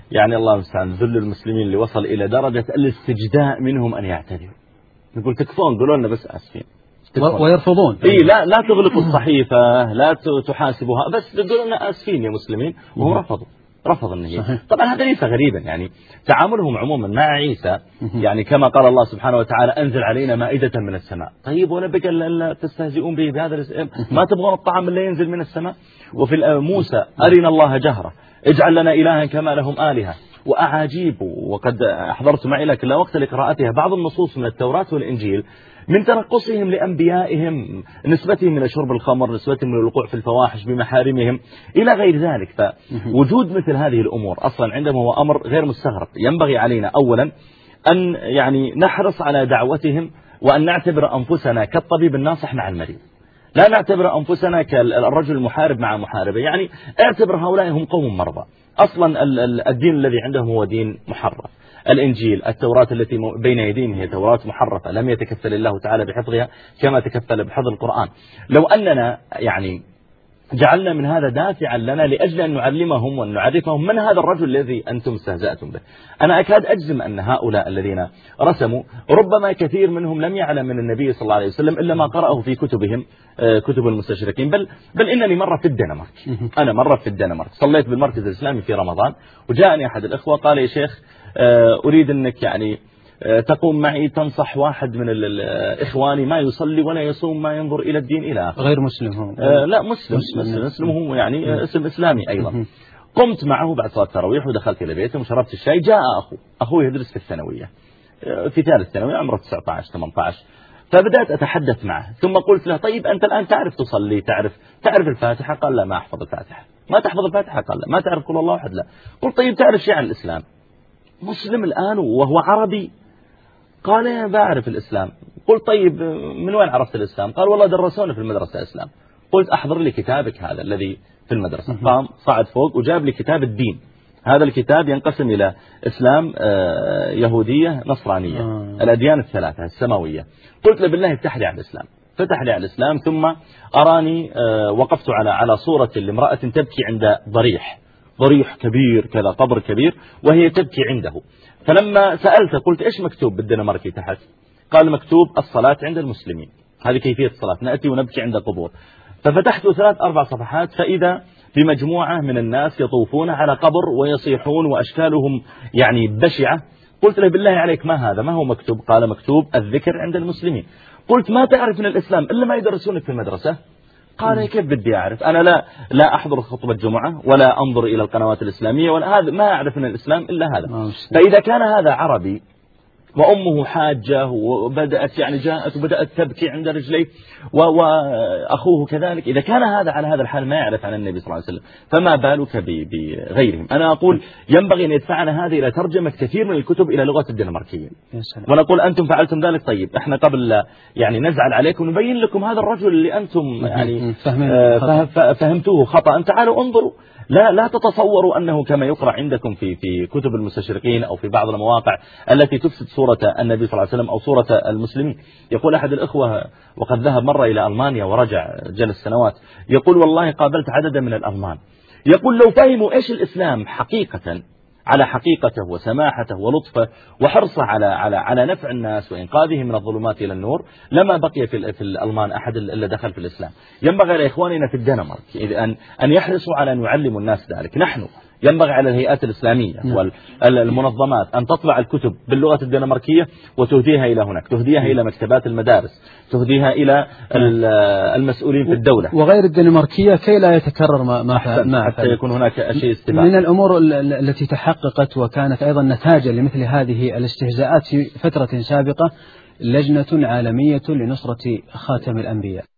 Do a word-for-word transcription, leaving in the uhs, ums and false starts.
يعني الله المستعان ذل المسلمين اللي وصل إلى درجة الاستجداء منهم أن يعتذروا. نقول تكفون، قولوا لنا بس آسفين، ويرفضون. إيه لا لا تغلقوا الصحيفة، لا تحاسبوها، بس تقولوا لنا آسفين يا مسلمين، وهم رفضوا رفض النهي. طبعا هذا ليس غريبا، يعني تعاملهم عموما مع عيسى يعني كما قال الله سبحانه وتعالى أنزل علينا مائدة من السماء. طيب ونبقى لا تستهزئون به بهذا الاسم، ما تبغون الطعام اللي ينزل من السماء؟ وفي موسى أرنا الله جهرة اجعل لنا إلها كما لهم آلهة وأعاجيب. وقد أحضرت معي لكن لا وقت لقراءتها بعض النصوص من التوراة والإنجيل من تنقصهم لأنبيائهم، نسبتهم إلى شرب الخمر، نسبتهم إلى الوقوع في الفواحش بمحارمهم إلى غير ذلك. فوجود مثل هذه الأمور أصلا عندهم هو أمر غير مستغرب. ينبغي علينا أولا أن يعني نحرص على دعوتهم، وأن نعتبر أنفسنا كالطبيب الناصح مع المريض، لا نعتبر أنفسنا كالرجل المحارب مع محاربة. يعني اعتبر هؤلاء هم قوم مرضى. أصلا الدين الذي عندهم هو دين محرف. الإنجيل، التوراة التي بين يديهم هي توراة محرفة، لم يتكفل الله تعالى بحفظها كما تكفل بحفظ القرآن. لو أننا يعني جعلنا من هذا دافعا لنا لأجل أن نعلمهم وأن نعرفهم من هذا الرجل الذي أنتم استهزأتم به، أنا أكاد أجزم أن هؤلاء الذين رسموا ربما كثير منهم لم يعلم من النبي صلى الله عليه وسلم إلا ما قرأه في كتبهم، كتب المستشرقين. بل, بل إنني مرة في الدنمارك، أنا مرة في الدنمارك صليت بالمركز الإسلامي في رمضان، وجاءني أحد الإخوة قال يا شيخ أريد أنك يعني تقوم معي تنصح واحد من الإخواني ما يصلي ولا يصوم ما ينظر إلى الدين إلى آخره. غير مسلم هو؟ آه لا مسلم مسلم, مسلم هو يعني اسم إسلامي أيضا. قمت معه بعد صلاة التراويح ودخلت إلى بيته وشربت الشاي. جاء أخو أخوه يدرس في الثانوية في ثالث ثانوي عمره تسعة عشر ثمانية عشر، فبدأت أتحدث معه ثم قلت له طيب أنت الآن تعرف تصلي، تعرف تعرف الفاتحة؟ قال لا ما أحفظ الفاتحة. ما تحفظ الفاتحة؟ قال لا. ما تعرف قل الله أحد؟ لا. قلت طيب تعرف شيء عن الإسلام؟ مسلم الآن وهو عربي. قال أنا بعرف الإسلام. قلت طيب من وين عرفت الإسلام؟ قال والله درسونا في المدرسة الإسلام. قلت أحضر لي كتابك هذا الذي في المدرسة. قام صعد فوق وجاب لي كتاب الدين. هذا الكتاب ينقسم إلى إسلام، يهودية، نصرانية، الأديان الثلاثة السماوية. قلت له بالله افتح لي على الإسلام. فتح لي على الإسلام ثم أراني وقفت على على صورة لامرأة تبكي عند ضريح ضريح كبير كذا، قبر كبير، وهي تبكي عنده. فلما سألت قلت إيش مكتوب بالدنماركي تحت؟ قال مكتوب الصلاة عند المسلمين، هذه كيفية الصلاة، نأتي ونبكي عند قبور. ففتحت ثلاث أربع صفحات فإذا بمجموعة من الناس يطوفون على قبر ويصيحون وأشكالهم يعني بشعة. قلت له بالله عليك ما هذا، ما هو مكتوب؟ قال مكتوب الذكر عند المسلمين. قلت ما تعرف من الإسلام إلا ما يدرسونك في المدرسة؟ قال كيف بدي أعرف؟ أنا لا لا أحضر خطبة جمعة ولا أنظر إلى القنوات الإسلامية ولا هذا، ما أعرف من الإسلام إلا هذا. فإذا كان هذا عربي وأمه حاجة وبدأت يعني جاءت وبدأت تبكي عند رجليه وأخوه كذلك، إذا كان هذا على هذا الحال ما يعرف عن النبي صلى الله عليه وسلم فما بالك بغيرهم؟ أنا أقول ينبغي أن يدفعنا هذه إلى ترجمة كثير من الكتب إلى لغة الدنماركية. ونقول أنتم فعلتم ذلك، طيب إحنا قبل يعني نزعل عليكم نبين لكم هذا الرجل اللي أنتم يعني فهمتوه خطأ، تعالوا انظروا. لا لا تتصوروا أنه كما يقرأ عندكم في في كتب المستشرقين أو في بعض المواقع التي تفسد صورة النبي صلى الله عليه وسلم أو صورة المسلمين. يقول أحد الإخوة وقد ذهب مرة إلى ألمانيا ورجع جلس سنوات، يقول والله قابلت عددا من الألمان، يقول لو فهموا إيش الإسلام حقيقة على حقيقته وسماحته ولطفه وحرصه على على على نفع الناس وإنقاذهم من الظلمات إلى النور لما بقي في في الألمان أحد إلا دخل في الإسلام. ينبغي لإخواننا في الدنمارك أن أن يحرصوا على أن يعلموا الناس ذلك. نحن ينبغي على الهيئات الإسلامية والمنظمات أن تطبع الكتب باللغة الدنماركية وتهديها إلى هناك، تهديها إلى مكتبات المدارس، تهديها إلى المسؤولين في الدولة وغير الدنماركية كي لا يتكرر ما ما حتى, حتى يكون هناك أشياء استباق. من الأمور التي تحققت وكانت أيضا نتاجا لمثل هذه الاستهزاءات في فترة سابقة لجنة عالمية لنصرة خاتم الأنبياء.